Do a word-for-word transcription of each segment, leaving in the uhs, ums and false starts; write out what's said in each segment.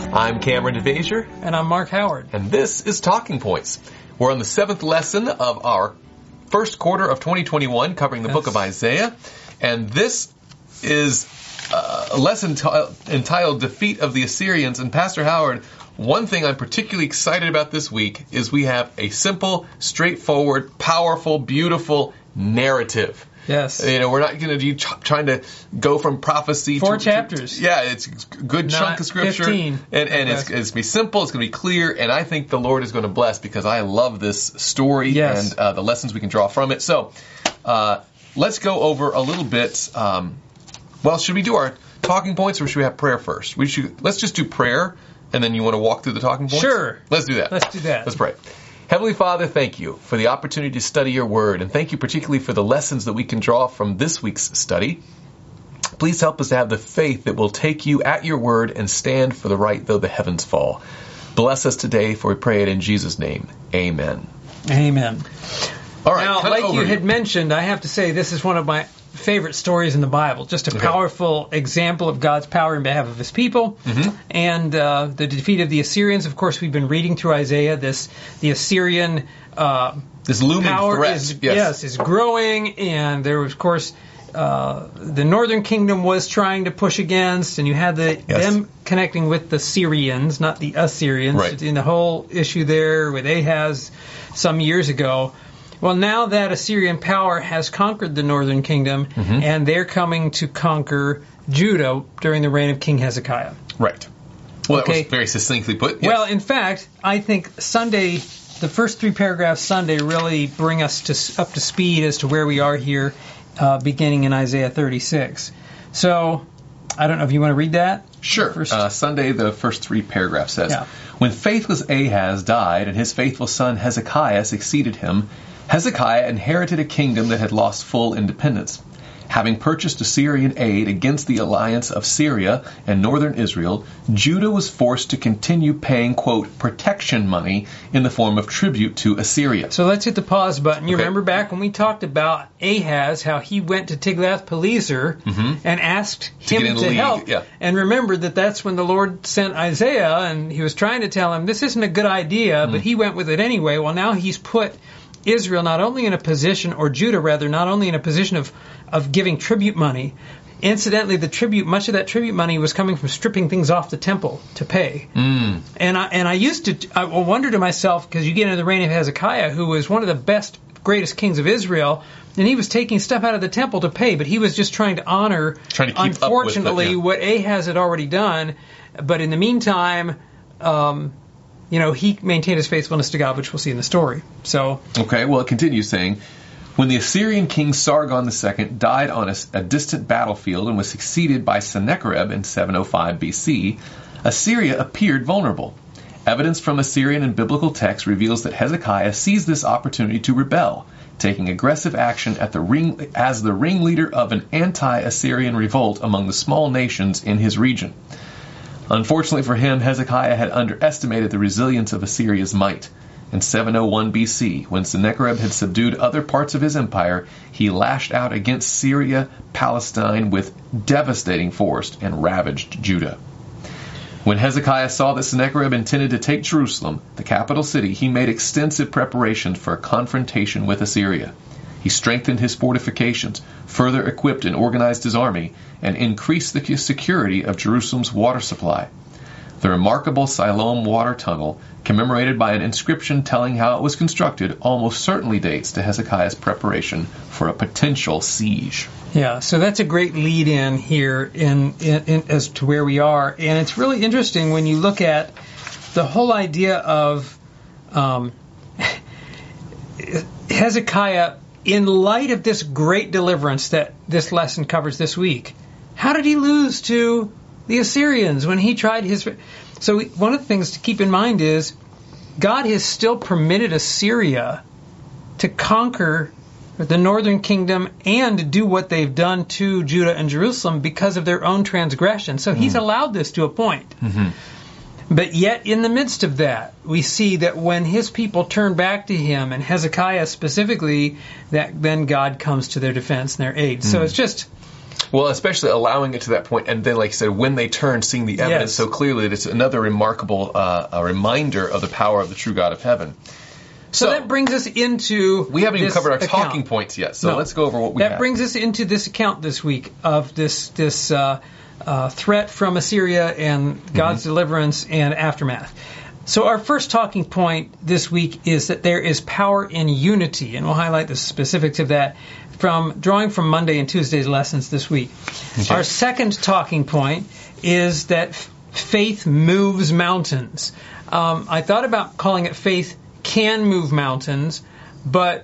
I'm Cameron DeVasier. And I'm Mark Howard. And this is Talking Points. We're on the seventh lesson of our first quarter of twenty twenty-one, covering the yes. book of Isaiah. And this is uh, a lesson t- entitled Defeat of the Assyrians. And Pastor Howard, one thing I'm particularly excited about this week is we have a simple, straightforward, powerful, beautiful narrative. Yes. You know, we're not going to be ch- trying to go from prophecy Four to... chapters. To, yeah, it's a good not chunk of Scripture. fifteen. And, and it's, it's going to be simple, it's going to be clear, and I think the Lord is going to bless because I love this story yes. and uh, the lessons we can draw from it. So, uh, let's go over a little bit. Um, well, should we do our talking points or should we have prayer first? We should. Let's just do prayer, and then you want to walk through the talking points? Sure. Let's do that. Let's do that. Let's pray. Heavenly Father, thank you for the opportunity to study your word, and thank you particularly for the lessons that we can draw from this week's study. Please help us to have the faith that will take you at your word and stand for the right though the heavens fall. Bless us today, for we pray it in Jesus' name. Amen. Amen. All right. Now, like you had mentioned, I have to say this is one of my favorite stories in the Bible. Just a okay. powerful example of God's power in behalf of His people, mm-hmm. and uh, the defeat of the Assyrians. Of course, we've been reading through Isaiah. This the Assyrian uh, this looming power threat, is yes. yes is growing, and there was, of course, uh, the northern kingdom was trying to push against, and you had the yes. them connecting with the Syrians, not the Assyrians, right. in the whole issue there with Ahaz some years ago. Well, now that Assyrian power has conquered the northern kingdom, mm-hmm. and they're coming to conquer Judah during the reign of King Hezekiah. Right. Well, okay. that was very succinctly put. Yes. Well, in fact, I think Sunday, the first three paragraphs Sunday really bring us to up to speed as to where we are here, uh, beginning in Isaiah thirty-six. So, I don't know if you want to read that? Sure. First. Uh, Sunday, the first three paragraphs says, yeah. When faithless Ahaz died and his faithful son Hezekiah succeeded him, Hezekiah inherited a kingdom that had lost full independence. Having purchased Assyrian aid against the alliance of Syria and northern Israel, Judah was forced to continue paying, quote, protection money in the form of tribute to Assyria. So let's hit the pause button. You okay. remember back when we talked about Ahaz, how he went to Tiglath-Pileser mm-hmm. and asked to him to league. help. Yeah. And remember that that's when the Lord sent Isaiah, and he was trying to tell him, this isn't a good idea, mm. but he went with it anyway. Well, now he's put Israel not only in a position, or Judah rather, not only in a position of, of giving tribute money. Incidentally, the tribute, much of that tribute money was coming from stripping things off the temple to pay. Mm. And I and I used to, I wonder to myself, because you get into the reign of Hezekiah, who was one of the best, greatest kings of Israel, and he was taking stuff out of the temple to pay, but he was just trying to honor, trying to keep unfortunately, up with it, yeah. what Ahaz had already done. But in the meantime, um, you know, he maintained his faithfulness to God, which we'll see in the story. So, okay, well, it continues saying, when the Assyrian king Sargon the Second died on a, a distant battlefield and was succeeded by Sennacherib in seven oh five B C, Assyria appeared vulnerable. Evidence from Assyrian and biblical texts reveals that Hezekiah seized this opportunity to rebel, taking aggressive action at the ring, as the ringleader of an anti-Assyrian revolt among the small nations in his region. Unfortunately for him, Hezekiah had underestimated the resilience of Assyria's might. In seven oh one B C, when Sennacherib had subdued other parts of his empire, he lashed out against Syria, Palestine with devastating force and ravaged Judah. When Hezekiah saw that Sennacherib intended to take Jerusalem, the capital city, he made extensive preparations for a confrontation with Assyria. He strengthened his fortifications, further equipped and organized his army, and increased the security of Jerusalem's water supply. The remarkable Siloam water tunnel, commemorated by an inscription telling how it was constructed, almost certainly dates to Hezekiah's preparation for a potential siege. Yeah, so that's a great lead-in here in, in, in as to where we are. And it's really interesting when you look at the whole idea of um, Hezekiah, in light of this great deliverance that this lesson covers this week. How did he lose to the Assyrians when he tried his... So one of the things to keep in mind is God has still permitted Assyria to conquer the northern kingdom and do what they've done to Judah and Jerusalem because of their own transgression. So he's allowed this to a point. Mm-hmm. But yet, in the midst of that, we see that when his people turn back to him, and Hezekiah specifically, that then God comes to their defense and their aid. Mm. So it's just... Well, especially allowing it to that point, and then, like you said, when they turn, seeing the evidence Yes. so clearly that it's another remarkable uh, a reminder of the power of the true God of heaven. So, So, that brings us into we haven't even this covered our account. talking points yet, so No. let's go over what we That have. brings us into this account this week of this this uh, uh, threat from Assyria and God's Mm-hmm. deliverance and aftermath. So our first talking point this week is that there is power in unity, and we'll highlight the specifics of that from drawing from Monday and Tuesday's lessons this week. Okay. Our second talking point is that f- faith moves mountains. Um, I thought about calling it faith can move mountains, but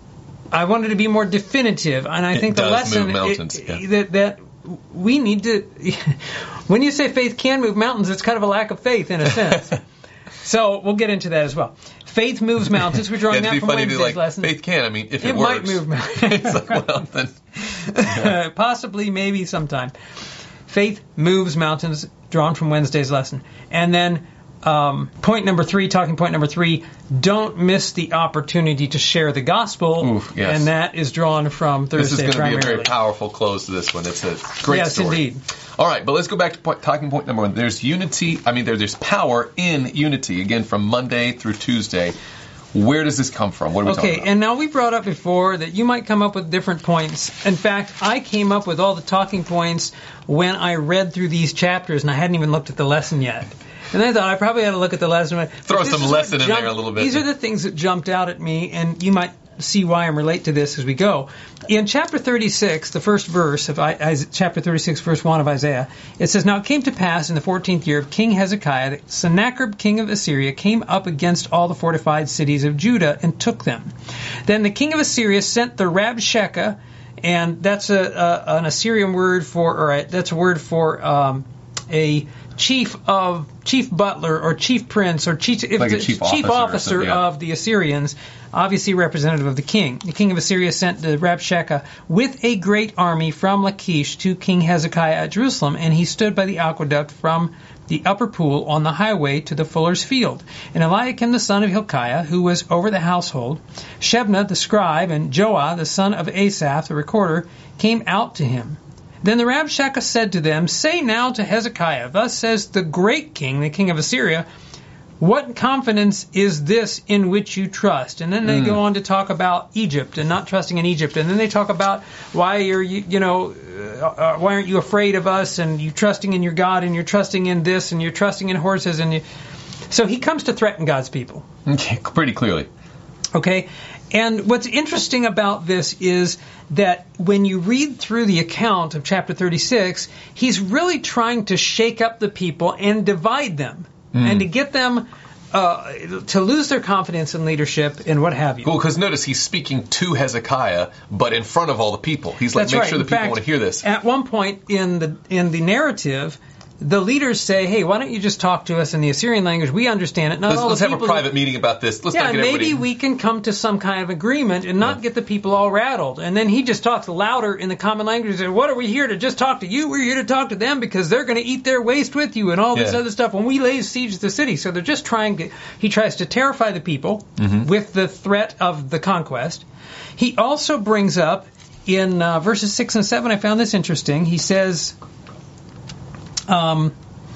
I wanted to be more definitive, and I It think the does lesson move mountains, it- yeah. that that we need to. When you say faith can move mountains, it's kind of a lack of faith in a sense. So we'll get into that as well. Faith moves mountains. We're drawing Yeah, that it'd be from funny to Wednesday's like lesson. faith can. I mean, if it, It works, might move mountains. it's like, well, then Possibly, maybe, sometime. Faith moves mountains, drawn from Wednesday's lesson. And then um, point number three, talking point number three, don't miss the opportunity to share the gospel. Oof, yes. And that is drawn from Thursday this is going to be a primarily. very powerful close to this one. It's a great Yes, story. indeed. All right, but let's go back to point, talking point number one. There's unity. I mean, there, there's power in unity. Again, from Monday through Tuesday. Where does this come from? What are we talking Okay, about? and now we brought up before that you might come up with different points. In fact, I came up with all the talking points when I read through these chapters, and I hadn't even looked at the lesson yet. And I thought I probably ought to look at the lesson. But Throw this some is what lesson in jumped- there a little bit. These are the things that jumped out at me, and you might see why I relate to this as we go. In chapter thirty-six, the first verse of I, I, chapter thirty-six, verse one of Isaiah, it says, "Now it came to pass in the fourteenth year of King Hezekiah that Sennacherib, king of Assyria, came up against all the fortified cities of Judah and took them. Then the king of Assyria sent the Rabshakeh," and that's a, a an Assyrian word for, or a, that's a word for um, a chief of chief butler or chief prince or chief if Like a the chief officer or officer something, yeah. of the Assyrians, obviously representative of the king. The king of Assyria sent the Rabshakeh with a great army from Lachish to King Hezekiah at Jerusalem, and he stood by the aqueduct from the upper pool on the highway to the fuller's field. And Eliakim the son of Hilkiah, who was over the household, Shebna the scribe, and Joah the son of Asaph the recorder, came out to him. Then the Rabshakeh said to them, "Say now to Hezekiah, thus says the great king, the king of Assyria, what confidence is this in which you trust?" And then they go on to talk about Egypt and not trusting in Egypt. And then they talk about why you're, you, you know, uh, uh, why aren't you afraid of us? And you're trusting in your God, and you're trusting in this, and you're trusting in horses. And you... So he comes to threaten God's people. Okay, pretty clearly. Okay? And what's interesting about this is that when you read through the account of chapter thirty-six, he's really trying to shake up the people and divide them and to get them uh, to lose their confidence in leadership and what have you. Well, because notice he's speaking to Hezekiah, but in front of all the people. He's like, That's make right. sure the In people fact, want to hear this. At one point in the in the narrative, the leaders say, "Hey, why don't you just talk to us in the Assyrian language? We understand it." Not Let's, all let's the have a people private meeting about this. Let's Yeah, not and get maybe everybody... we can come to some kind of agreement and not Yeah. get the people all rattled. And then he just talks louder in the common language and says, "What are we here to just talk to you? We're here to talk to them because they're going to eat their waste with you and all this Yeah. other stuff when we lay siege to the city." So they're just trying to, he tries to terrify the people Mm-hmm. with the threat of the conquest. He also brings up in uh, verses six and seven, I found this interesting. He says, um,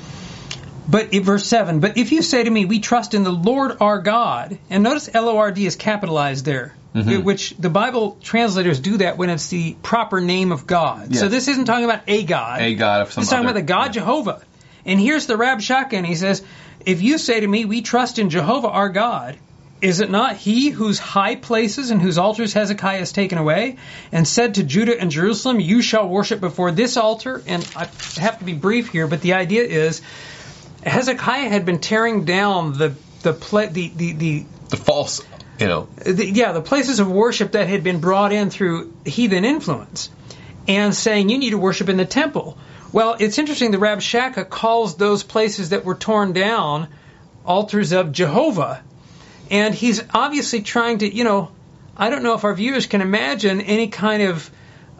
But in verse seven, "But if you say to me, we trust in the Lord our God," and notice L O R D is capitalized there, Mm-hmm. which the Bible translators do that when it's the proper name of God. Yes. So this isn't talking about a God. A God of some It's talking other- about the God yeah. Jehovah. And here's the Rabshakeh, and he says, "If you say to me, we trust in Jehovah our God, is it not he whose high places and whose altars Hezekiah has taken away, and said to Judah and Jerusalem, you shall worship before this altar?" And I have to be brief here, but the idea is, Hezekiah had been tearing down the the pla- the, the, the The false, you know... the, yeah, the places of worship that had been brought in through heathen influence, and saying you need to worship in the temple. Well, it's interesting. The Rabshakeh calls those places that were torn down altars of Jehovah, and he's obviously trying to, you know, I don't know if our viewers can imagine any kind of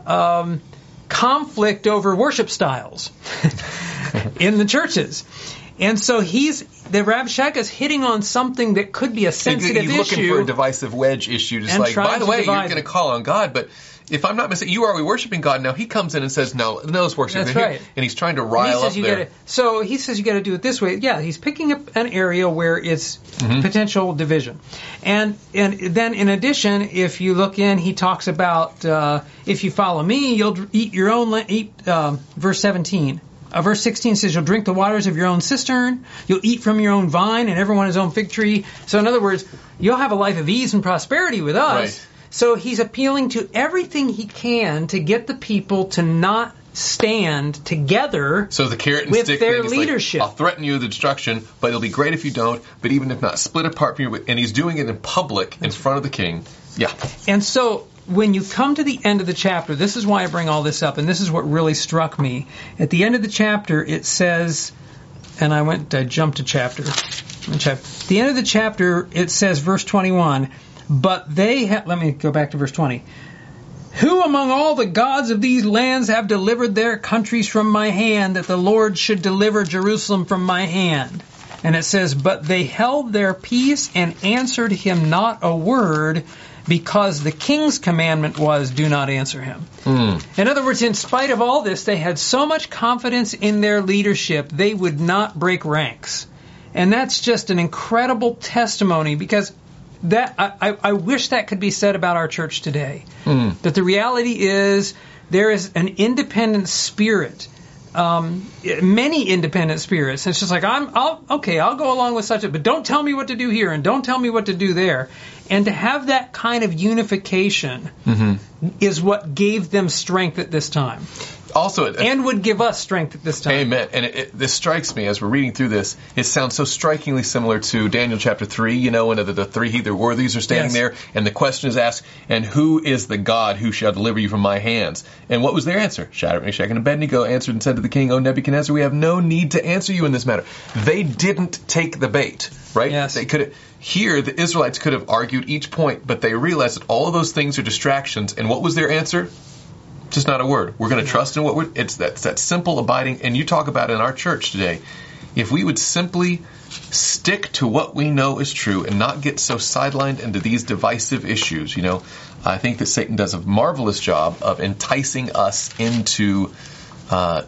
um, conflict over worship styles in the churches. And so he's, the Rabshakeh's hitting on something that could be a sensitive he's looking issue. for a divisive wedge issue. Just and like, by the trying to way, divide you're going to call on God, but if I'm not mistaken, you are we worshiping God. Now he comes in and says, no, no, let's worship That's him. right. And he's trying to And he rile says up you there. gotta, so he says you got to do it this way. Yeah, he's picking up an area where it's Mm-hmm. potential division. And and then in addition, if you look in, he talks about uh, if you follow me, you'll eat your own, la- eat, um, verse seventeen. Uh, verse sixteen says, you'll drink the waters of your own cistern, you'll eat from your own vine, and everyone his own fig tree. So in other words, you'll have a life of ease and prosperity with us. Right. So he's appealing to everything he can to get the people to not stand together So the carrot and with stick their thing is leadership. like, I'll threaten you with destruction, but it'll be great if you don't. But even if not, split apart from you. And he's doing it in public in front of the king. Yeah. And so when you come to the end of the chapter, this is why I bring all this up, and this is what really struck me. At the end of the chapter, it says, and I went, I jumped a chapter. At the end of the chapter, it says, verse twenty-one, but they have, let me go back to verse twenty. Who among all the gods of these lands have delivered their countries from my hand, that the Lord should deliver Jerusalem from my hand? And it says, but they held their peace and answered him not a word, because the king's commandment was, do not answer him. Mm. In other words, in spite of all this, they had so much confidence in their leadership, they would not break ranks. And that's just an incredible testimony, because that I, I wish that could be said about our church today. Mm. That the reality is there is an independent spirit, um, many independent spirits. It's just like, I'm, I'll, okay, I'll go along with such a, but don't tell me what to do here and don't tell me what to do there. And to have that kind of unification Mm-hmm. is what gave them strength at this time. Also, it, And would give us strength at this time. Amen. And it, it, this strikes me as we're reading through this. It sounds so strikingly similar to Daniel chapter three. You know, when the, the three Hebrew worthies are standing Yes. there, and the question is asked, "And who is the God who shall deliver you from my hands?" And what was their answer? Shadrach, Meshach, and Abednego answered and said to the king, "O Nebuchadnezzar, we have no need to answer you in this matter." They didn't take the bait, right? Yes. They could. Here, the Israelites could have argued each point, but they realized that all of those things are distractions. And what was their answer? Just not a word. We're going to trust in what we're, it's that, that simple abiding. And you talk about it in our church today. If we would simply stick to what we know is true and not get so sidelined into these divisive issues, you know, I think that Satan does a marvelous job of enticing us into uh,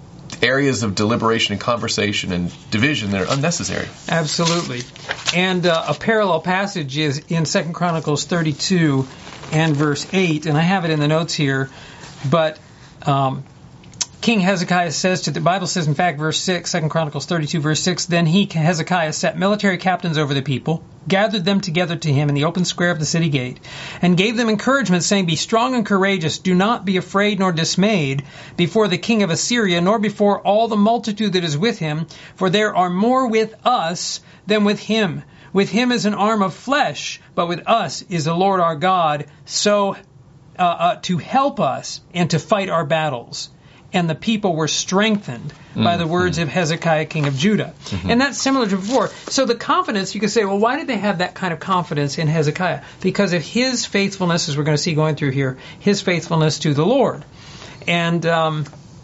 areas of deliberation and conversation and division that are unnecessary. Absolutely. And uh, a parallel passage is in Second Chronicles thirty-two and verse eight, and I have it in the notes here, but um, King Hezekiah says to the Bible says, in fact, verse six, Second Chronicles thirty-two, verse six, then he, Hezekiah, set military captains over the people, gathered them together to him in the open square of the city gate, and gave them encouragement, saying, be strong and courageous, do not be afraid nor dismayed before the king of Assyria, nor before all the multitude that is with him, for there are more with us than with him. With him is an arm of flesh, but with us is the Lord our God, so uh, uh, to help us and to fight our battles. And the people were strengthened mm-hmm. by the words of Hezekiah, king of Judah. Mm-hmm. And that's similar to before. So the confidence, you could say, well, why did they have that kind of confidence in Hezekiah? Because of his faithfulness, as we're going to see going through here, his faithfulness to the Lord. And um,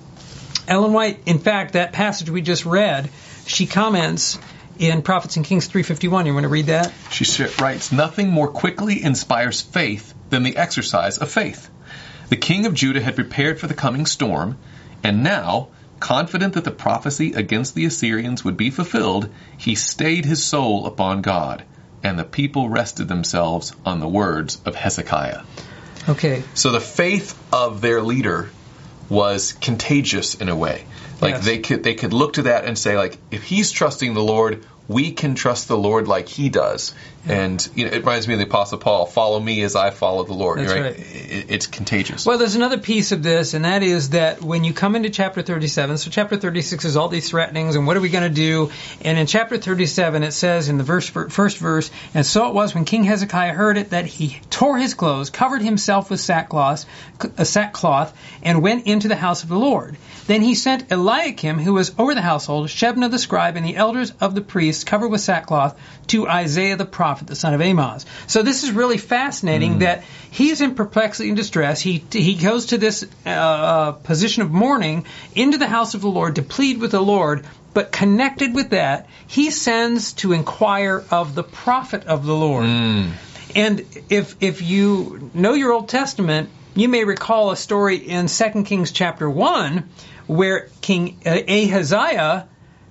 Ellen White, in fact, that passage we just read, she comments in Prophets and Kings three fifty-one. You want to read that? She writes, nothing more quickly inspires faith than the exercise of faith. The king of Judah had prepared for the coming storm, and now, confident that the prophecy against the Assyrians would be fulfilled, he stayed his soul upon God, and the people rested themselves on the words of Hezekiah. Okay. So the faith of their leader was contagious in a way. Like Yes. they could they could look to that and say, like, if he's trusting the Lord, we can trust the Lord like he does. Yeah. And you know, it reminds me of the Apostle Paul, follow me as I follow the Lord. That's right? right. It, it's contagious. Well, there's another piece of this, and that is that when you come into chapter thirty-seven, so chapter thirty-six is all these threatenings, and what are we going to do? And in chapter thirty-seven, it says in the verse, first verse, and so it was when King Hezekiah heard it that he tore his clothes, covered himself with sackcloth, a sackcloth, and went into the house of the Lord. Then he sent Eliakim, who was over the household, Shebna the scribe, and the elders of the priests, covered with sackcloth, to Isaiah the prophet, the son of Amoz. So this is really fascinating mm. that he's in perplexity and distress. He he goes to this uh, uh, position of mourning into the house of the Lord to plead with the Lord, But connected with that, he sends to inquire of the prophet of the Lord. Mm. And if if you know your Old Testament, you may recall a story in Second Kings chapter one where King Ahaziah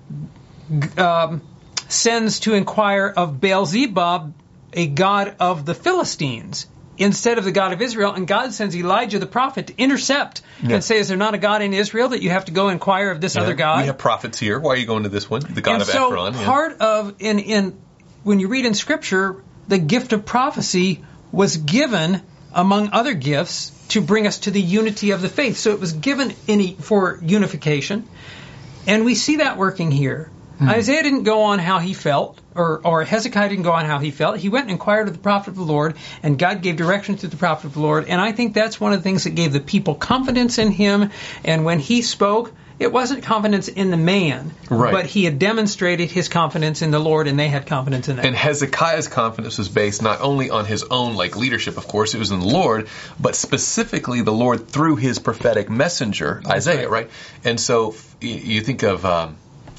um, sends to inquire of Baal-zebub, a god of the Philistines, instead of the God of Israel, and God sends Elijah the prophet to intercept yeah. and say, is there not a God in Israel that you have to go inquire of this yeah. other God? We have prophets here. Why are you going to this one? The God and of so Ekron. Yeah. part of, in, in when you read in Scripture, the gift of prophecy was given, among other gifts, to bring us to the unity of the faith. So it was given in, for unification, and we see that working here. Hmm. Isaiah didn't go on how he felt, or, or Hezekiah didn't go on how he felt. He went and inquired of the prophet of the Lord, and God gave direction to the prophet of the Lord. And I think that's one of the things that gave the people confidence in him. And when he spoke, it wasn't confidence in the man, right. but he had demonstrated his confidence in the Lord, and they had confidence in that. And Hezekiah's confidence was based not only on his own like leadership, of course, it was in the Lord, but specifically the Lord through his prophetic messenger, Isaiah, right. right? And so you think of... Um,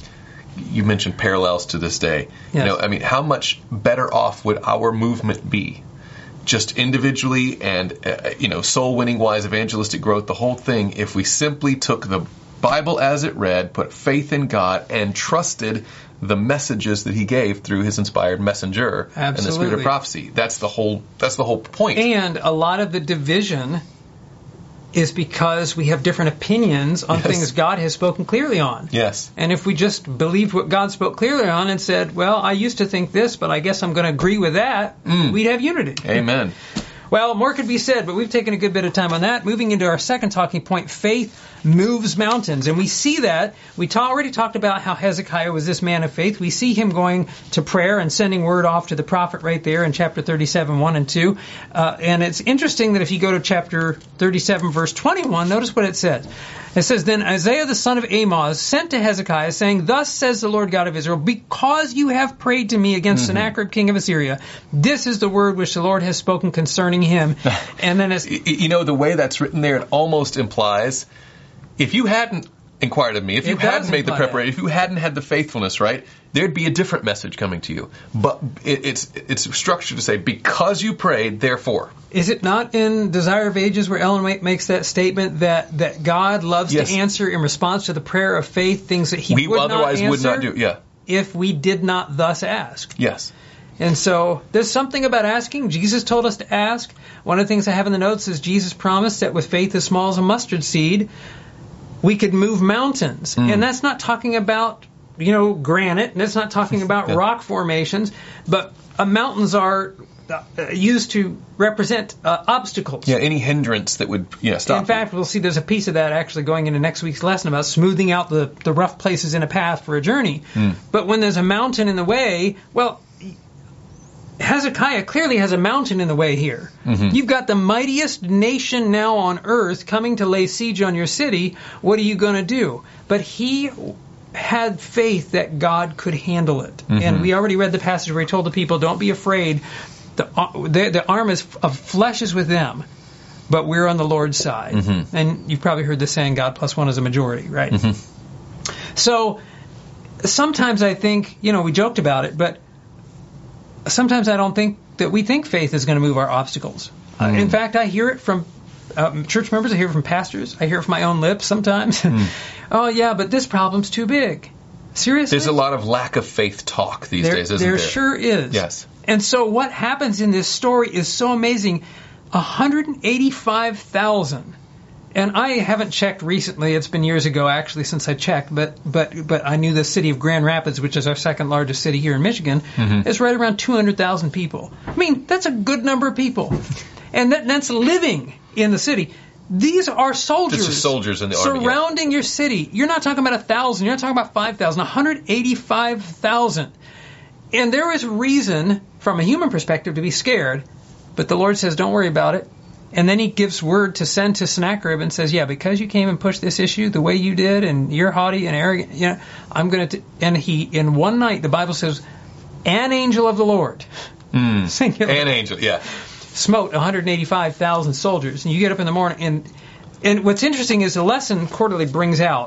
you mentioned parallels to this day. Yes. You know, I mean, how much better off would our movement be, just individually and uh, you know, soul-winning wise, evangelistic growth, the whole thing, if we simply took the Bible as it read, put faith in God, and trusted the messages that He gave through His inspired messenger Absolutely. And the Spirit of prophecy. That's the whole. That's the whole point. And a lot of the division is because we have different opinions on yes. things God has spoken clearly on. Yes. And if we just believed what God spoke clearly on and said, well, I used to think this, but I guess I'm going to agree with that, mm. we'd have unity. Amen. Well, more could be said, but we've taken a good bit of time on that. Moving into our second talking point, faith moves mountains. And we see that. We ta- already talked about how Hezekiah was this man of faith. We see him going to prayer and sending word off to the prophet right there in chapter thirty-seven, one and two. Uh, and it's interesting that if you go to chapter thirty-seven, verse twenty-one, notice what it says. It says, Then Isaiah the son of Amoz sent to Hezekiah, saying, Thus says the Lord God of Israel, because you have prayed to me against mm-hmm. Sennacherib king of Assyria, this is the word which the Lord has spoken concerning him. And then it's... You know, the way that's written there, it almost implies, if you hadn't inquired of me, if you hadn't made the preparation, if you hadn't had the faithfulness, right, there'd be a different message coming to you. But it, it's it's structured to say, because you prayed, therefore. Is it not in Desire of Ages where Ellen White makes that statement that, that God loves yes. to answer in response to the prayer of faith things that He we would otherwise not answer would not do? Yeah. if we did not thus ask? Yes. And so there's something about asking. Jesus told us to ask. One of the things I have in the notes is Jesus promised that with faith as small as a mustard seed, we could move mountains. Mm. And that's not talking about, you know, granite, and it's not talking about yeah. rock formations, but uh, mountains are uh, used to represent uh, obstacles. Yeah, any hindrance that would yeah, stop. In fact, we'll see there's a piece of that actually going into next week's lesson about smoothing out the, the rough places in a path for a journey. Mm. But when there's a mountain in the way, well, Hezekiah clearly has a mountain in the way here. Mm-hmm. You've got the mightiest nation now on earth coming to lay siege on your city. What are you going to do? But he had faith that God could handle it. Mm-hmm. And we already read the passage where he told the people, don't be afraid. The, the, the arm is, of flesh is with them, but we're on the Lord's side. Mm-hmm. And you've probably heard the saying, God plus one is a majority, right? Mm-hmm. So sometimes I think, you know, we joked about it, but sometimes I don't think that we think faith is going to move our obstacles. Mm. Uh, in fact, I hear it from uh, church members. I hear it from pastors. I hear it from my own lips sometimes. Mm. Oh, yeah, but this problem's too big. Seriously? There's a lot of lack of faith talk these there, days, isn't there? There sure is. Yes. And so what happens in this story is so amazing. one hundred eighty-five thousand. And I haven't checked recently. It's been years ago, actually, since I checked. But but but I knew the city of Grand Rapids, which is our second largest city here in Michigan, mm-hmm. is right around two hundred thousand people. I mean, that's a good number of people. And that, that's living in the city. These are soldiers. This is soldiers in the army. Surrounding yeah. your city. You're not talking about one thousand. You're not talking about five thousand. one hundred eighty-five thousand. And there is reason, from a human perspective, to be scared. But the Lord says, don't worry about it. And then he gives word to send to Sennacherib and says, yeah, because you came and pushed this issue the way you did, and you're haughty and arrogant, you know, I'm going to... And he, in one night, the Bible says, an angel of the Lord, mm, singular, an angel, yeah, smote one hundred eighty-five thousand soldiers. And you get up in the morning, and and what's interesting is the lesson quarterly brings out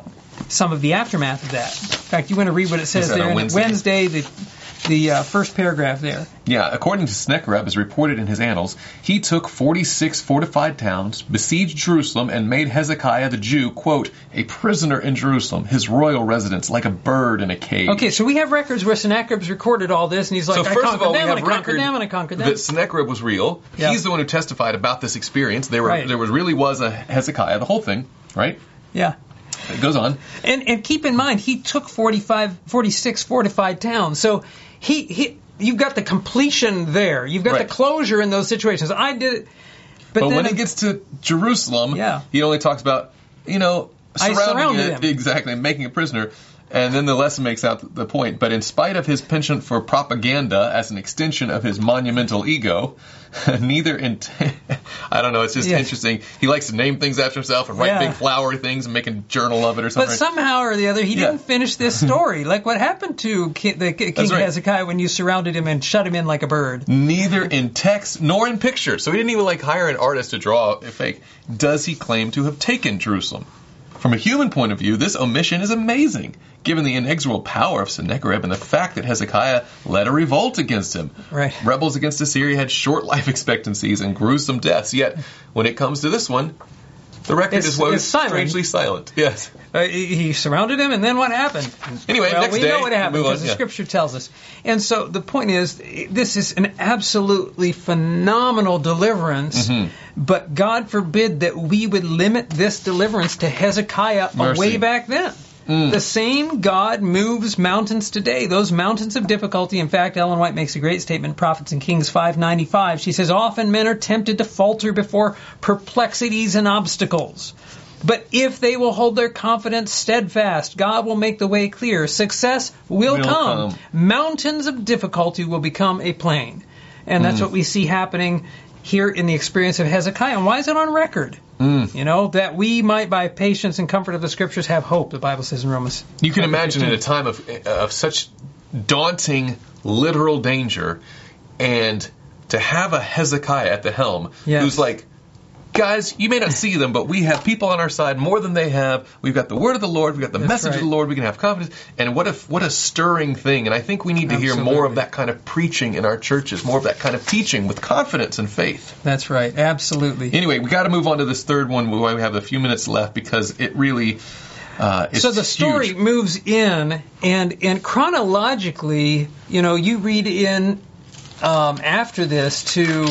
some of the aftermath of that. In fact, you want to read what it says Is that there on in Wednesday? Wednesday, the the uh, first paragraph there. Yeah, according to Sennacherib, as reported in his annals, he took forty-six fortified towns, besieged Jerusalem, and made Hezekiah the Jew, quote, a prisoner in Jerusalem, his royal residence, like a bird in a cage. Okay, so we have records where Sennacherib's recorded all this, and he's like, So I first conquered of all, we them, have and I conquered record them, and I conquered them. that Sennacherib was real. Yeah. He's the one who testified about this experience. There were Right. there was really was a Hezekiah, the whole thing, right? Yeah. It goes on. And and keep in mind, he took forty-five, forty-six fortified towns. So he, he you've got the completion there. You've got Right. the closure in those situations. I did it. But, But then when it- it gets to Jerusalem, Yeah. he only talks about, you know, I surrounding surrounded it, him. exactly, making a prisoner. And then the lesson makes out the point. But in spite of his penchant for propaganda as an extension of his monumental ego, neither in I don't know, it's just Yeah. interesting. He likes to name things after himself and write Yeah. big flowery things and make a journal of it or something. But somehow or the other, he Yeah. didn't finish this story. Like what happened to Ki- the Ki- King right. Hezekiah when you surrounded him and shut him in like a bird. Neither in text nor in picture. So he didn't even like hire an artist to draw a fake. Does he claim to have taken Jerusalem? From a human point of view, this omission is amazing, given the inexorable power of Sennacherib and the fact that Hezekiah led a revolt against him. Right. Rebels against Assyria had short life expectancies and gruesome deaths, yet when it comes to this one, the record It's- is what it's is silent. strangely silent. Yes. Uh, he he surrounded him, and then what happened? Anyway, well, next we day, know what happened move on, because the yeah. Scripture tells us. And so the point is, this is an absolutely phenomenal deliverance. Mm-hmm. But God forbid that we would limit this deliverance to Hezekiah Mercy. way back then. Mm. The same God moves mountains today. Those mountains of difficulty. In fact, Ellen White makes a great statement in Prophets and Kings five ninety-five. She says, often men are tempted to falter before perplexities and obstacles. But if they will hold their confidence steadfast, God will make the way clear. Success will, Will come. come. Mountains of difficulty will become a plain. And that's Mm. what we see happening here in the experience of Hezekiah. And why is it on record? Mm. You know, that we might, by patience and comfort of the Scriptures, have hope, the Bible says in Romans. You can chapter imagine in a fifteen. time of of such daunting literal danger, and to have a Hezekiah at the helm Yes. who's like, guys, you may not see them, but we have people on our side more than they have. We've got the word of the Lord. We've got the That's message right. of the Lord. We can have confidence. And what a what a stirring thing. And I think we need to hear more Absolutely. of that kind of preaching in our churches, more of that kind of teaching with confidence and faith. That's right. Absolutely. Anyway, we got to move on to this third one while we have a few minutes left, because it really uh, it's So the story huge. moves in, and and chronologically, you know, you read in um, after this to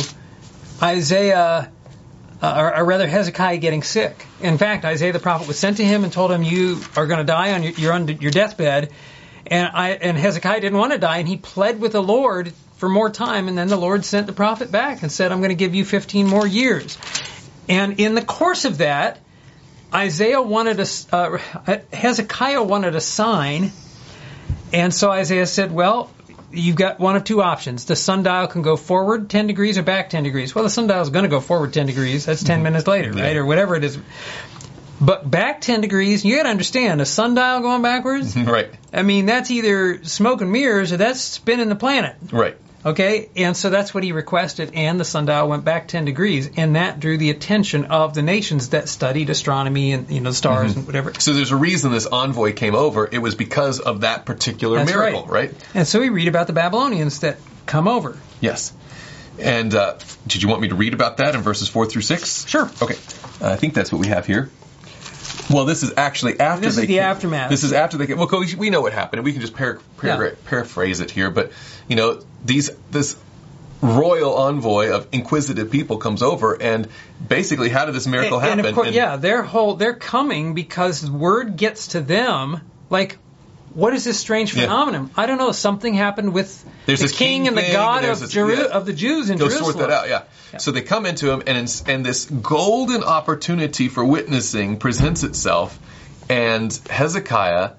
Isaiah, uh, or, or rather Hezekiah getting sick. In fact, Isaiah the prophet was sent to him and told him, "You are going to die on your, you're on your deathbed." And I and Hezekiah didn't want to die, and he pled with the Lord for more time. And then the Lord sent the prophet back and said, "I'm going to give you fifteen more years." And in the course of that, Isaiah wanted a, uh, Hezekiah wanted a sign, and so Isaiah said, well, you've got one of two options. The sundial can go forward ten degrees or back ten degrees. Well, the sundial is going to go forward ten degrees. That's ten minutes later, right? Yeah. Or whatever it is. But back ten degrees, you got to understand, a sundial going backwards, Right, I mean, that's either smoke and mirrors or that's spinning the planet. right. Okay, and so that's what he requested, and the sundial went back ten degrees, and that drew the attention of the nations that studied astronomy and, you know, stars Mm-hmm. and whatever. So there's a reason this envoy came over. It was because of that particular That's miracle, right. right? And so we read about the Babylonians that come over. Yes. And uh, did you want me to read about that in verses four through six? Sure. Okay. Uh, I think that's what we have here. Well, this is actually after This is they the came- aftermath. This is after they came. Well, we- we know what happened. We can just par- par- Yeah. paraphrase it here. But, you know, these this royal envoy of inquisitive people comes over, and basically, how did this miracle and, happen? and of course, And- yeah, they're whole, they're coming because word gets to them, like, what is this strange Yeah. phenomenon? I don't know. Something happened with There's the this king, king and the thing, God and there's of, this- Jeru- yeah. of the Jews in Go Jerusalem. sort that out, yeah. Yeah. So they come into him, and in, and this golden opportunity for witnessing presents itself, and Hezekiah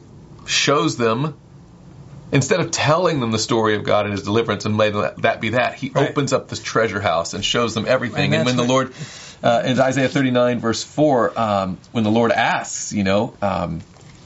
shows them, instead of telling them the story of God and His deliverance and letting that, that be that, He Right. opens up this treasure house and shows them everything. And And, when that's the what- Lord, uh, in Isaiah thirty-nine verse four, um, when the Lord asks, you know, um,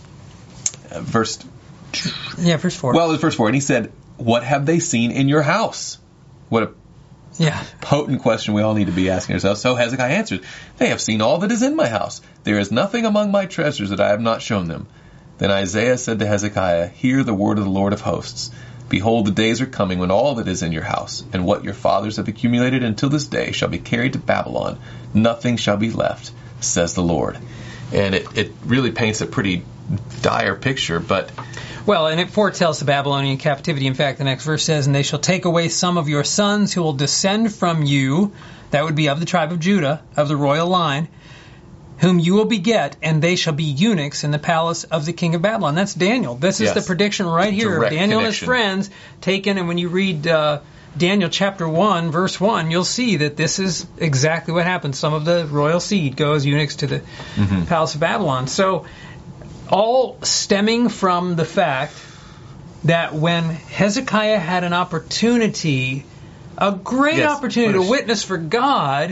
uh, verse Yeah, verse four. well, it's verse four, and he said, "What have they seen in your house?" What a Yeah. Potent question we all need to be asking ourselves. So Hezekiah answered, "They have seen all that is in my house. There is nothing among my treasures that I have not shown them." Then Isaiah said to Hezekiah, "Hear the word of the Lord of hosts. Behold, the days are coming when all that is in your house, and what your fathers have accumulated until this day, shall be carried to Babylon. Nothing shall be left, says the Lord." And it, it really paints a pretty dire picture, but... Well, and it foretells the Babylonian captivity. In fact, the next verse says, "And they shall take away some of your sons who will descend from you," that would be of the tribe of Judah, of the royal line, "whom you will beget, and they shall be eunuchs in the palace of the king of Babylon." That's Daniel. This is Yes. the prediction right here Direct of Daniel and his connection. friends taken. And when you read uh, Daniel chapter one, verse one, you'll see that this is exactly what happens. Some of the royal seed go as eunuchs to the Mm-hmm. palace of Babylon. So, all stemming from the fact that when Hezekiah had an opportunity, a great Yes, opportunity to finish. witness for God,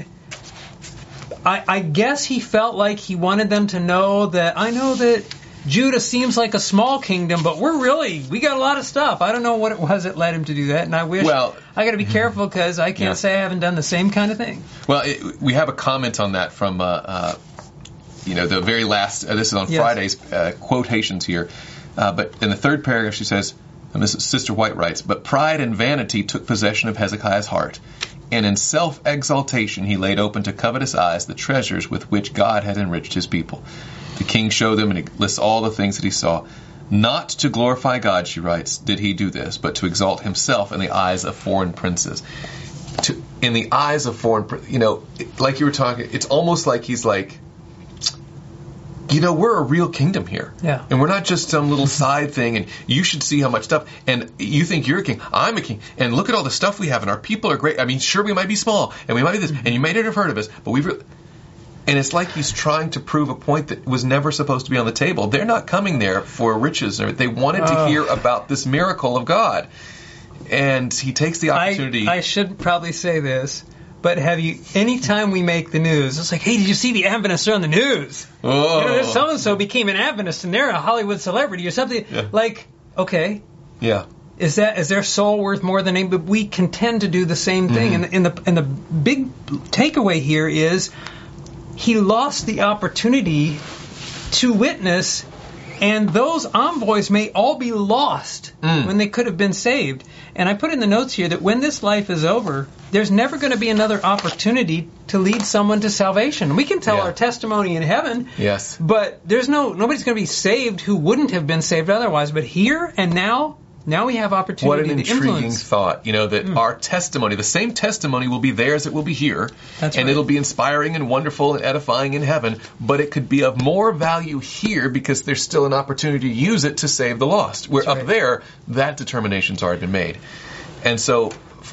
I, I guess he felt like he wanted them to know that, I know that Judah seems like a small kingdom, but we're really, we got a lot of stuff. I don't know what it was that led him to do that, and I wish, Well- I got to be careful because I can't Yeah. say I haven't done the same kind of thing. Well, it, we have a comment on that from, uh, uh, you know, the very last, uh, this is on Yes. Friday's uh, quotations here, uh, but in the third paragraph she says, and this is Sister White writes, "But pride and vanity took possession of Hezekiah's heart, and in self-exaltation he laid open to covetous eyes the treasures with which God had enriched his people. The king showed them, and he lists all the things that he saw. Not to glorify God," she writes, "did he do this, but to exalt himself in the eyes of foreign princes." To, in the eyes of foreign, prin- you know, it- like you were talking, it's almost like he's like, you know, we're a real kingdom here. Yeah. And we're not just some little side thing, and you should see how much stuff, and you think you're a king, I'm a king, and look at all the stuff we have, and our people are great. I mean, sure, we might be small, and we might be this, and you may not have heard of us, but we've... Re- and it's like he's trying to prove a point that was never supposed to be on the table. They're not coming there for riches. Or they wanted to Oh. hear about this miracle of God. And he takes the I, opportunity... I should probably say this, but have you, anytime we make the news, it's like, hey, did you see the Adventists are on the news? Oh. You know, so-and-so became an Adventist and they're a Hollywood celebrity or something. Yeah. Like, okay, Yeah. is that is their soul worth more than any? But we can tend to do the same thing. Mm-hmm. And, and, the, and the big takeaway here is he lost the opportunity to witness, and those envoys may all be lost Mm. when they could have been saved. And I put in the notes here that when this life is over, there's never going to be another opportunity to lead someone to salvation. We can tell Yeah. our testimony in heaven, Yes. but there's no nobody's going to be saved who wouldn't have been saved otherwise. But here and now, now we have What opportunity an to intriguing influence. thought, you know, that our testimony, the same testimony will be theirs, it will be here, That's and right. it'll be inspiring and wonderful and edifying in heaven, but it could be of more value here because there's still an opportunity to use it to save the lost. Where That's up right. there, that determination's already been made. And so,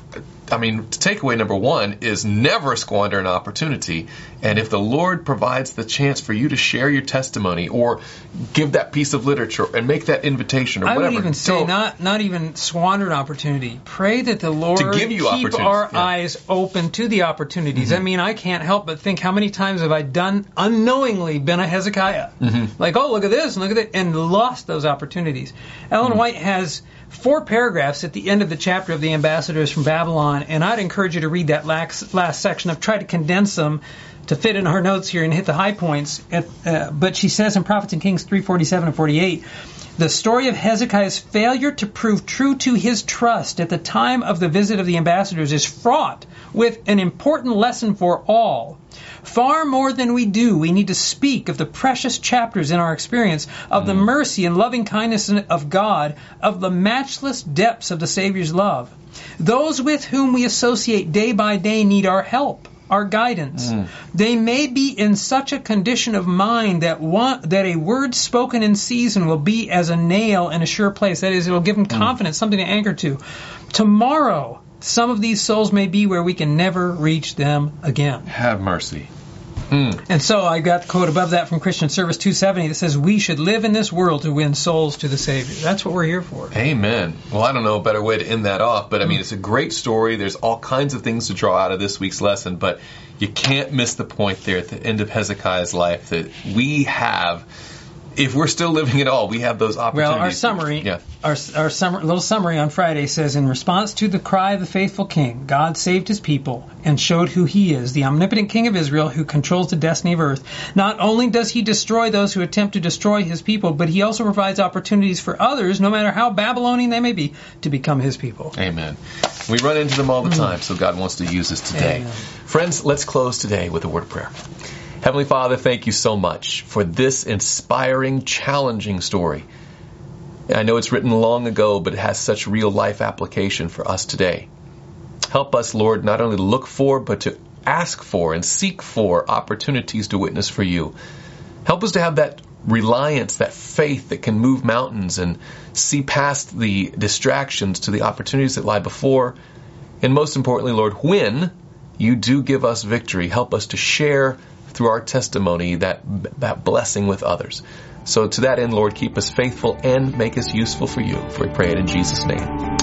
I mean, takeaway number one is never squander an opportunity. And if the Lord provides the chance for you to share your testimony or give that piece of literature and make that invitation or I whatever, would even say don't- not not even squander an opportunity. Pray that the Lord To give you keep opportunities, our yeah. eyes open to the opportunities. I mean, I can't help but think how many times have I done unknowingly been a Hezekiah? Like, oh, look at this, and look at that, and lost those opportunities. Ellen White has four paragraphs at the end of the chapter of the ambassadors from Babylon, and I'd encourage you to read that last, last section. I've tried to condense them to fit in our notes here and hit the high points. At, uh, but she says in Prophets and Kings three forty-seven and forty-eight, the story of Hezekiah's failure to prove true to his trust at the time of the visit of the ambassadors is fraught with an important lesson for all. Far more than we do, we need to speak of the precious chapters in our experience, of the mercy and loving kindness of God, of the matchless depths of the Savior's love. Those with whom we associate day by day need our help, our guidance. They may be in such a condition of mind that one, that a word spoken in season will be as a nail in a sure place. That is, it will give them confidence, something to anchor to. Tomorrow, some of these souls may be where we can never reach them again. have mercy. And so I got the quote above that from Christian Service two seventy that says, we should live in this world to win souls to the Savior. That's what we're here for. Amen. Well, I don't know a better way to end that off, but I mean, it's a great story. There's all kinds of things to draw out of this week's lesson, but you can't miss the point there at the end of Hezekiah's life that we have if we're still living at all, we have those opportunities. Well, our summary, yeah. our, our summer, little summary on Friday says, in response to the cry of the faithful king, God saved his people and showed who he is, the omnipotent king of Israel who controls the destiny of earth. Not only does he destroy those who attempt to destroy his people, but he also provides opportunities for others, no matter how Babylonian they may be, to become his people. Amen. We run into them all the time, so God wants to use us today. Amen. Friends, let's close today with a word of prayer. Heavenly Father, thank you so much for this inspiring, challenging story. I know it's written long ago, but it has such real life application for us today. Help us, Lord, not only to look for, but to ask for and seek for opportunities to witness for you. Help us to have that reliance, that faith that can move mountains and see past the distractions to the opportunities that lie before. And most importantly, Lord, when you do give us victory, help us to share through our testimony that that blessing with others. So to that end, Lord, keep us faithful and make us useful for you. For we pray it in Jesus' name.